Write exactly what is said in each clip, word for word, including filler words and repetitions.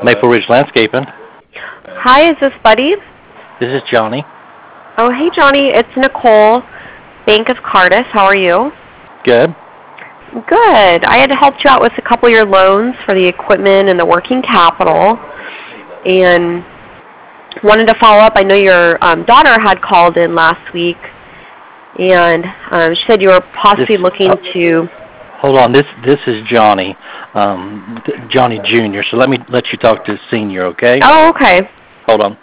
Maple Ridge Landscaping. Hi, is this Buddy? This is Johnny. Oh, hey, Johnny. It's Nicole, Bank of Cardis. How are you? Good. Good. I had to help you out with a couple of your loans for the equipment and the working capital, and wanted to follow up. I know your um, daughter had called in last week, and um, she said you were possibly This, looking uh, to... Hold on. This this is Johnny, um, Johnny Junior So let me let you talk to Senior, okay? Oh, okay. Hold on.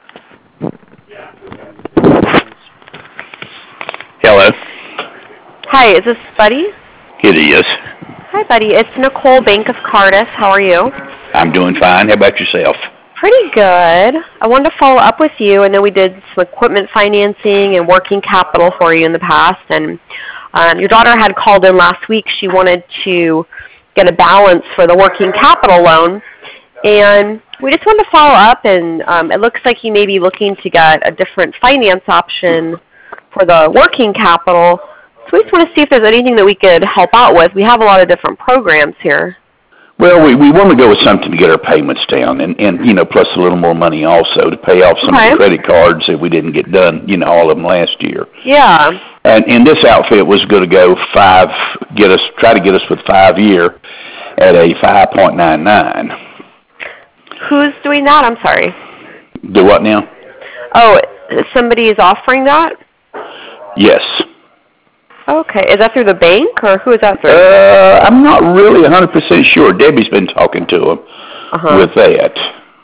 Hello. Hi, is this Buddy? It is. Hi, Buddy. It's Nicole, Bank of Cardis. How are you? I'm doing fine. How about yourself? Pretty good. I wanted to follow up with you. I know we did some equipment financing and working capital for you in the past, and um, your daughter had called in last week. She wanted to get a balance for the working capital loan, and we just wanted to follow up, and um, it looks like you may be looking to get a different finance option for the working capital. So we just want to see if there's anything that we could help out with. We have a lot of different programs here. Well, we, we want to go with something to get our payments down, and, and you know, plus a little more money also to pay off some Okay. of the credit cards that we didn't get done, you know, all of them last year. Yeah. And and this outfit was going to go five, get us, try to get us with five year at a five point nine nine. Who's doing that? I'm sorry. Do what now? Oh, somebody is offering that? Yes. Okay. Is that through the bank, or who is that through? Uh, I'm not really one hundred percent sure. Debbie's been talking to him Uh-huh. with that.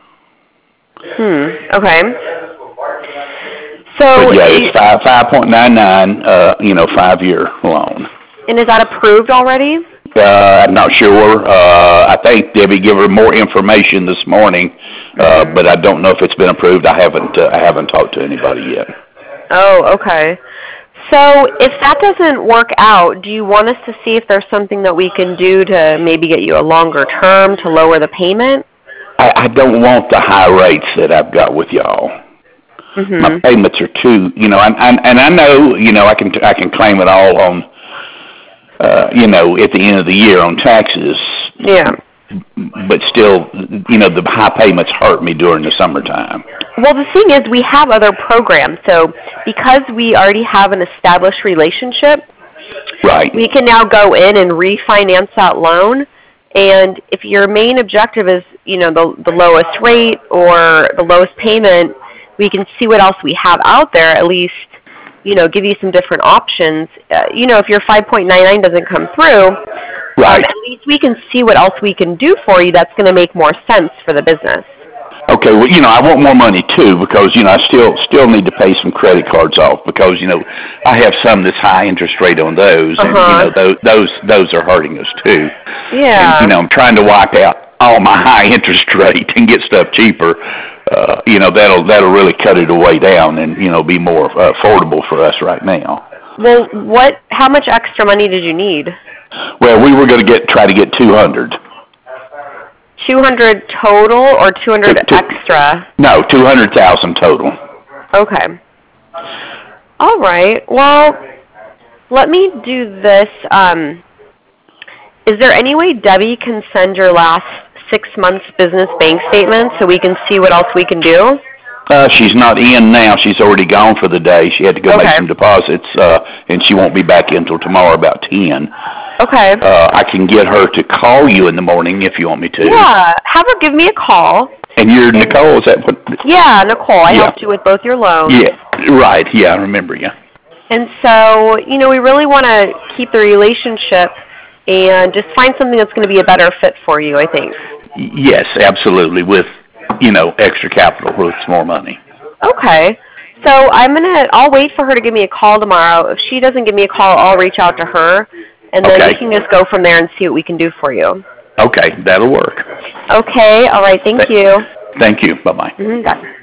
Hmm. Okay. So, But yeah, you- it's five five point nine nine. Uh, you know, five year loan. and is that approved already? Uh, I'm not sure. Uh, I think Debbie gave her more information this morning, uh, but I don't know if it's been approved. I haven't. Uh, I haven't talked to anybody yet. Oh, okay. So if that doesn't work out, do you want us to see if there's something that we can do to maybe get you a longer term to lower the payment? I, I don't want the high rates that I've got with y'all. Mm-hmm. My payments are too, you know, and, and and I know, you know, I can I can claim it all on, uh, you know, at the end of the year on taxes. Yeah. But still, you know, the high payments hurt me during the summertime. Well, the thing is, we have other programs. So because we already have an established relationship, Right. we can now go in and refinance that loan. And if your main objective is, you know, the, the lowest rate or the lowest payment, we can see what else we have out there, at least, you know, give you some different options. Uh, you know, if your five point nine nine doesn't come through, Right. um, at least we can see what else we can do for you that's going to make more sense for the business. Okay, well, you know, I want more money too because, you know, I still still need to pay some credit cards off because, you know, I have some that's high interest rate on those, and, Uh-huh. you know, those those those are hurting us too. Yeah. And, you know, I'm trying to wipe out all my high interest rate and get stuff cheaper. Uh, you know, that'll that'll really cut it way down and, you know, be more uh, affordable for us right now. Well, what? How much extra money did you need? Well, we were going to get try to get two hundred. two hundred total or two hundred Two- two- extra? No, two hundred thousand total. Okay. All right. Well, let me do this. Um, is there any way Debbie can send your last six months business bank statement so we can see what else we can do? Uh, she's not in now. She's already gone for the day. She had to go Okay. make some deposits, uh, and she won't be back in until tomorrow about ten. Okay. Uh, I can get her to call you in the morning if you want me to. Yeah. Have her give me a call. And you're Nicole, is that what? Yeah, Nicole. I Yeah. helped you with both your loans. Yeah, right. Yeah, I remember you. And so, you know, we really want to keep the relationship and just find something that's going to be a better fit for you, I think. Y- Yes, absolutely. With, you know, extra capital, with more money. Okay. So I'm going to, I'll wait for her to give me a call tomorrow. If she doesn't give me a call, I'll reach out to her, and then Okay. we can just go from there and see what we can do for you. Okay, that'll work. Okay. All right. Thank Th- you. Thank you. Bye-bye. Mm-hmm. Bye.